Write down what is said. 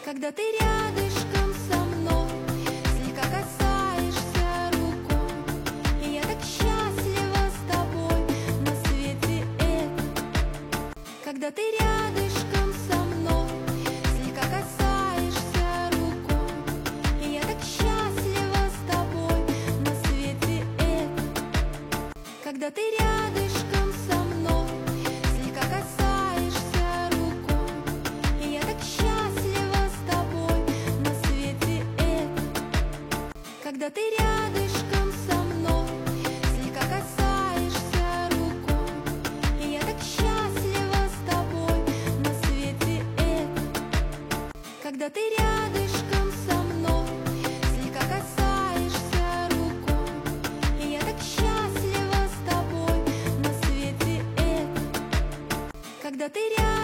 Когда ты рядышком со мной, слегка касаешься рукой, и я так счастлива с тобой на свете этом. Когда ты рядышком со мной, слегка касаешься рукой, и я так счастлива с тобой на свете этом. Когда ты рядышком со мной, слегка касаешься рукой, и я так счастлива с тобой на свете этом. Когда ты рядышком со мной, слегка касаешься рукой, и я так счастлива с тобой на свете этом. Когда ты рядышком со мной, слегка касаешься рукой, и я так счастлива с тобой на свете этом. Когда ты рядом